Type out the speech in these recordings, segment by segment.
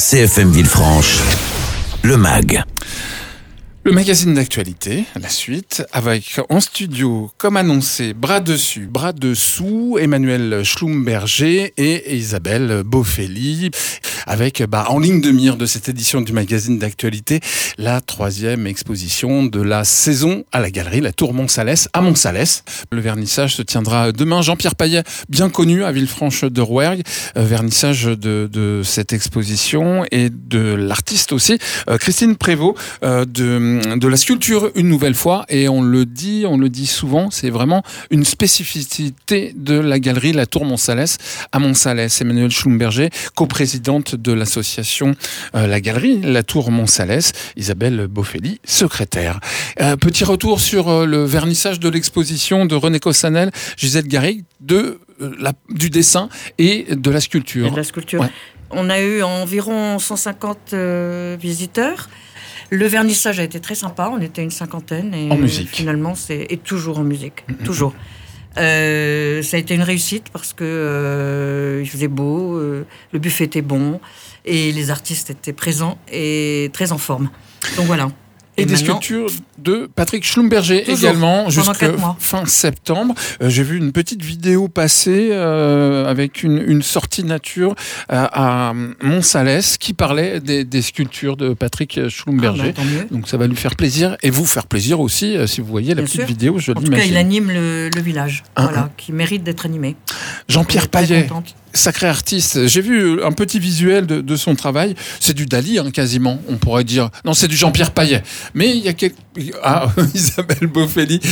CFM Villefranche, le MAG. Le magazine d'actualité, la suite, avec en studio, comme annoncé, bras dessus, bras dessous, Emmanuel Schlumberger et Isabelle Bofelli, avec en ligne de mire de cette édition du magazine d'actualité, la 3e exposition de la saison à la galerie La Tour Montsalès à Montsalès. Le vernissage se tiendra demain. Jean-Pierre Payet, bien connu à Villefranche de Rouergue, vernissage de cette exposition et de l'artiste aussi, Christine Prévost, de la sculpture une nouvelle fois, et on le dit souvent, c'est vraiment une spécificité de la galerie La Tour Montsalès à Montsalès. Emmanuel Schlumberger, coprésidente de l'association La Galerie La Tour Montsalès, Isabelle Bofelli, secrétaire. Petit retour sur le vernissage de l'exposition de René Cossanel, Gisèle Garrigue, du dessin et de la sculpture. Et de la sculpture. Ouais. On a eu environ 150 visiteurs. Le vernissage a été très sympa, on était une cinquantaine. Et en musique. Finalement, c'est toujours en musique, toujours. Ça a été une réussite parce que il faisait beau, le buffet était bon et les artistes étaient présents et très en forme. Donc voilà. Et des sculptures de Patrick Schlumberger également, jusqu'à fin septembre. J'ai vu une petite vidéo passer avec une sortie nature à Montsalès qui parlait des sculptures de Patrick Schlumberger. Donc ça va lui faire plaisir et vous faire plaisir aussi si vous voyez la petite vidéo, je l'imagine. En tout cas, il anime le village, qui mérite d'être animé. Jean-Pierre Payet, sacré artiste. J'ai vu un petit visuel de son travail. C'est du Dali, quasiment, on pourrait dire. Non, c'est du Jean-Pierre Payet. Mais il y a Isabelle Bofelli.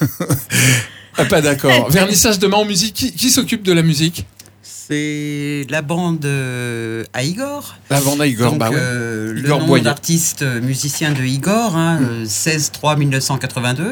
Pas d'accord. Vernissage demain en musique. Qui s'occupe de la musique ? C'est la bande à Igor. La bande à Igor, donc, le nom Boyer. D'artiste musicien de Igor, 16-3-1982.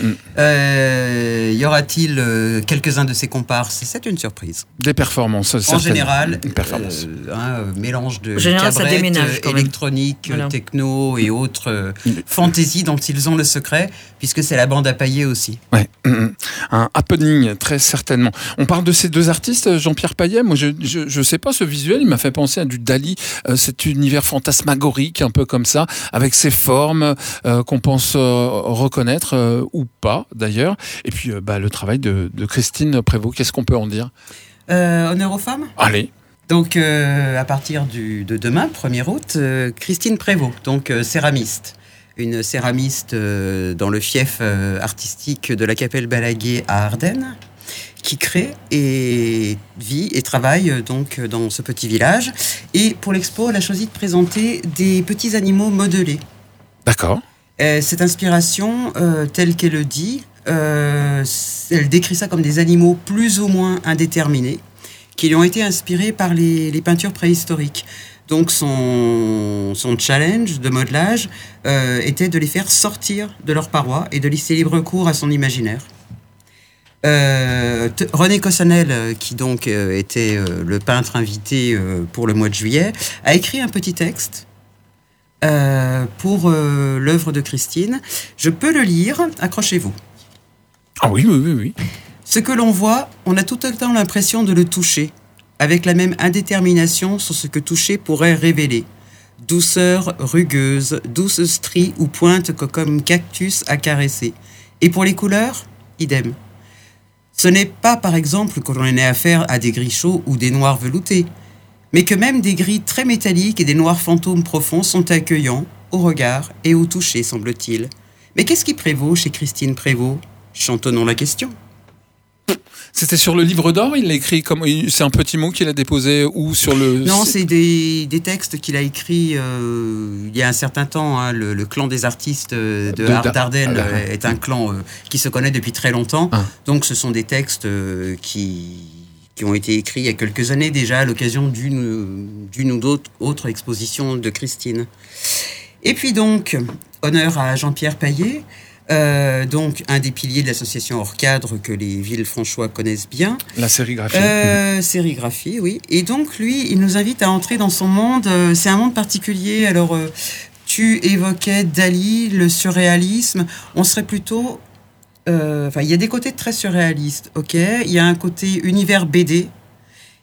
Y aura-t-il quelques-uns de ses comparses ? C'est une surprise. Des performances, en général, mélange de cabaret, électronique, techno et autres fantaisies dont ils ont le secret, puisque c'est la bande à Payet aussi. Ouais. Un happening, très certainement. On parle de ces deux artistes, Jean-Pierre Payet. Moi, je sais pas, ce visuel, il m'a fait penser à du Dali, cet univers fantasmagorique, un peu comme ça, avec ses formes qu'on pense reconnaître, ou pas, d'ailleurs. Et puis, le travail de Christine Prévost, qu'est-ce qu'on peut en dire ? Honneur aux femmes ? Allez. Donc, à partir de demain, 1er août, Christine Prévost, donc céramiste. Une céramiste dans le fief artistique de la Capelle Balaguer à Ardennes, qui crée et vit et travaille donc dans ce petit village. Et pour l'expo, elle a choisi de présenter des petits animaux modelés. D'accord. Cette inspiration, telle qu'elle le dit, elle décrit ça comme des animaux plus ou moins indéterminés, qui lui ont été inspirés par les peintures préhistoriques. Donc son challenge de modelage était de les faire sortir de leur paroi et de laisser libre cours à son imaginaire. René Cossanel, qui donc était le peintre invité pour le mois de juillet, a écrit un petit texte pour l'œuvre de Christine. Je peux le lire, accrochez-vous. Ah oui. Ce que l'on voit, on a tout le temps l'impression de le toucher, avec la même indétermination sur ce que toucher pourrait révéler. Douceur rugueuse, douce strie ou pointe comme cactus à caresser. Et pour les couleurs, idem. Ce n'est pas, par exemple, que l'on ait affaire à des gris chauds ou des noirs veloutés, mais que même des gris très métalliques et des noirs fantômes profonds sont accueillants au regard et au toucher, semble-t-il. Mais qu'est-ce qui prévaut chez Christine Prévost ? Chantonnons la question. C'était sur le livre d'or, il l'a écrit comme c'est un petit mot qu'il a déposé ou sur le... Non, c'est des textes qu'il a écrits il y a un certain temps. Le clan des artistes d'Ardennes est un clan qui se connaît depuis très longtemps. Donc ce sont des textes qui ont été écrits il y a quelques années déjà à l'occasion d'une ou d'autres autres expositions de Christine. Et puis donc, honneur à Jean-Pierre Payet. Donc un des piliers de l'association hors cadre que les Villefranchois connaissent bien. La sérigraphie. Sérigraphie, oui. Et donc lui, il nous invite à entrer dans son monde. C'est un monde particulier. Alors tu évoquais Dali, le surréalisme. On serait plutôt... il y a des côtés très surréalistes, ok. Il y a un côté univers BD.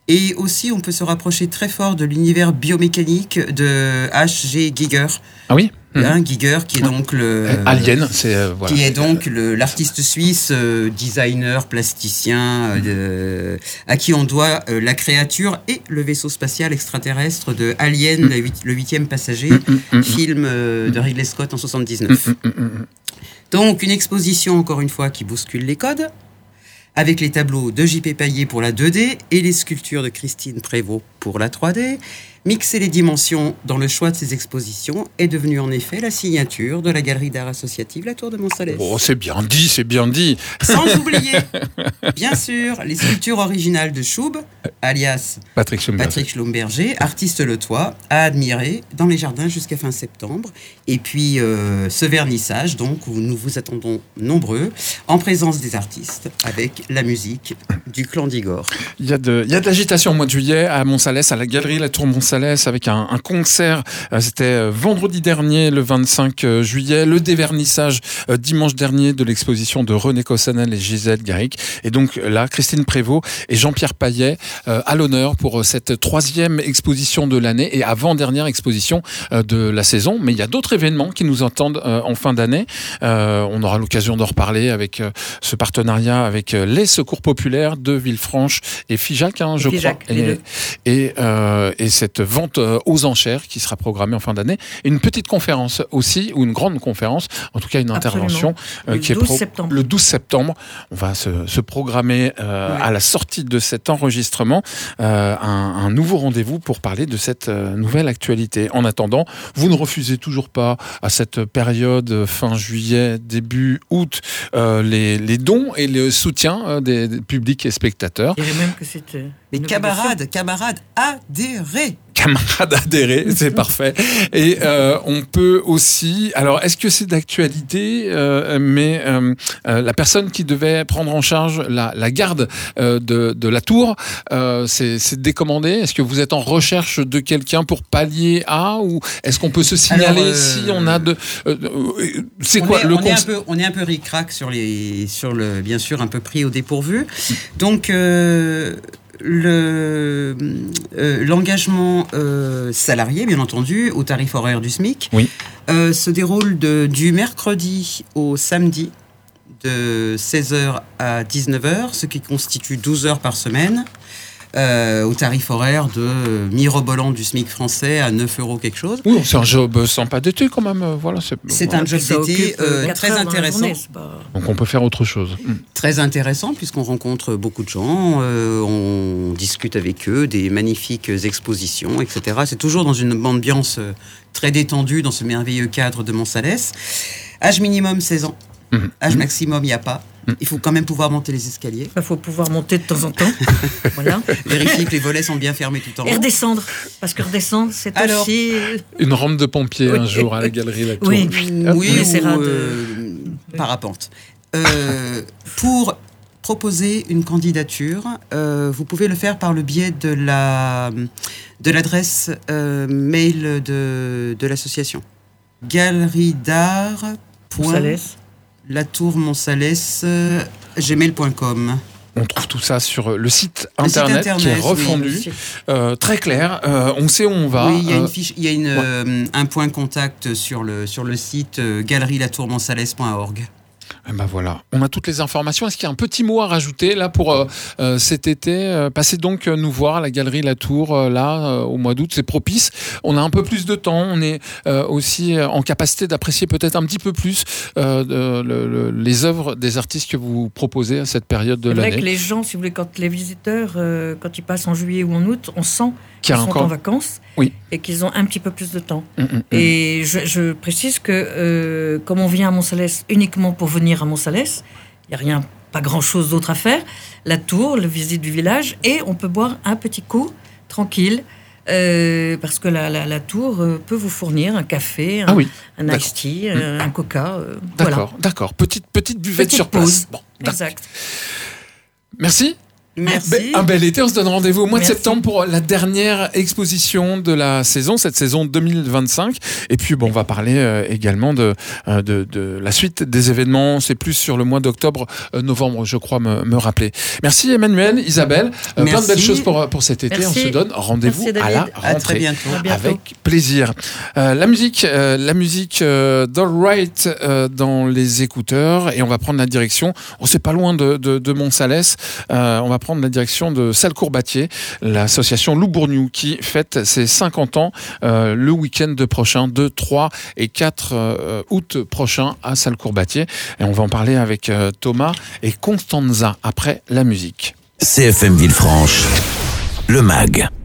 Et aussi, on peut se rapprocher très fort de l'univers biomécanique de H.G. Giger. Ah oui. Giger, qui est donc Alien, c'est voilà. Qui est donc l'artiste suisse, designer, plasticien, à qui on doit la créature et le vaisseau spatial extraterrestre de Alien, le 8e passager, film de Ridley Scott en 79. Donc une exposition, encore une fois, qui bouscule les codes, avec les tableaux de J.P. Paillet pour la 2D et les sculptures de Christine Prévost pour la 3D. Mixer les dimensions dans le choix de ces expositions est devenu en effet la signature de la Galerie d'art associative La Tour de Montsalès. Oh, c'est bien dit, c'est bien dit. Sans oublier, bien sûr, les sculptures originales de Choub, alias Patrick Schlumberger, artiste letois, à admirer dans les jardins jusqu'à fin septembre. Et puis ce vernissage, donc, où nous vous attendons nombreux, en présence des artistes, avec la musique du Clan d'Igor. Il y a de l'agitation au mois de juillet à Montsalès, à la Galerie La Tour Montsalès, avec un concert. C'était vendredi dernier, le 25 juillet, le dévernissage dimanche dernier de l'exposition de René Cossonel et Gisèle Garrick. Et donc là, Christine Prévost et Jean-Pierre Paillet à l'honneur pour cette 3e exposition de l'année et avant-dernière exposition de la saison. Mais il y a d'autres événements qui nous attendent en fin d'année. On aura l'occasion d'en reparler avec ce partenariat avec les Secours Populaires de Villefranche et Figeac, je crois. Et cette vente aux enchères qui sera programmée en fin d'année. Et une petite conférence aussi, ou une grande conférence, en tout cas une intervention qui est le 12 septembre. On va se programmer à la sortie de cet enregistrement un nouveau rendez-vous pour parler de cette nouvelle actualité. En attendant, vous ne refusez toujours pas à cette période fin juillet, début août, les dons et le soutien des publics et spectateurs. Je dirais même que c'est mais camarades, adhérez. Camarades adhérés, c'est parfait. Et on peut aussi... Alors, est-ce que c'est d'actualité mais la personne qui devait prendre en charge la garde de la tour, c'est décommandé. Est-ce que vous êtes en recherche de quelqu'un pour pallier à, ou est-ce qu'on peut se signaler si on a de... c'est quoi le on est un peu ric-rac sur le bien sûr un peu pris au dépourvu. Donc l'engagement salarié, bien entendu, au tarif horaire du SMIC, se déroule du mercredi au samedi, de 16h à 19h, ce qui constitue 12 heures par semaine, au tarif horaire de mirobolant du SMIC français à 9 € quelque chose. Oui, c'est un job sympa d'été quand même. Voilà, c'est un job d'été très intéressant. Donc on peut faire autre chose. Très intéressant puisqu'on rencontre beaucoup de gens, on discute avec eux, des magnifiques expositions, etc. C'est toujours dans une ambiance très détendue dans ce merveilleux cadre de Montsalès. Âge minimum 16 ans. Âge maximum, il n'y a pas. Il faut quand même pouvoir monter les escaliers. Il faut pouvoir monter de temps en temps. Voilà. Vérifier que les volets sont bien fermés tout en haut. Et redescendre. Parce que redescendre, c'est aussi... Une rampe de pompier un jour à la Galerie La Tour. Oui, on essaiera parapente. Pour proposer une candidature, vous pouvez le faire par le biais de l'adresse mail de l'association. Galerie d'art. La Tour Montsalès, gmail.com. On trouve tout ça sur le site internet qui est refondu, très clair. On sait où on va. Oui, il y a un point contact sur le site galerielatourmontsalès.org. Et ben voilà, on a toutes les informations. Est-ce qu'il y a un petit mot à rajouter là pour cet été? Passez donc nous voir à la Galerie La Tour au mois d'août, c'est propice. On a un peu plus de temps, on est aussi en capacité d'apprécier peut-être un petit peu plus les œuvres des artistes que vous proposez à cette période de l'année. C'est vrai que les gens, si vous voulez, quand les visiteurs, quand ils passent en juillet ou en août, on sent qu'ils sont en vacances et qu'ils ont un petit peu plus de temps. Et je précise que comme on vient à Montsalès uniquement pour venir à Montsalès, il n'y a pas grand-chose d'autre à faire. La tour, la visite du village, et on peut boire un petit coup, tranquille, parce que la tour peut vous fournir un café, un iced tea, un coca. D'accord. Petite buvette sur place. Bon, exact. Merci. Merci. Un bel été, on se donne rendez-vous au mois de Merci. septembre pour la dernière exposition de la saison, cette saison 2025. Et puis on va parler également de la suite des événements. C'est plus sur le mois d'octobre, novembre, je crois me rappeler. Merci Emmanuel, Isabelle. Plein de Merci. belles choses pour cet été. Merci. On se donne rendez-vous Merci, à la David. rentrée. À très bientôt. À bientôt. Avec plaisir. La musique d'All Right dans les écouteurs, et on va prendre la direction. C'est pas loin de Montsalès. On va prendre la direction de Salcourt-Batier, l'association Loup Bourgneau qui fête ses 50 ans le week-end prochain, 2, 3 et 4 août prochain à Salcourt-Batier. Et on va en parler avec Thomas et Constanza après la musique. CFM Villefranche, le MAG.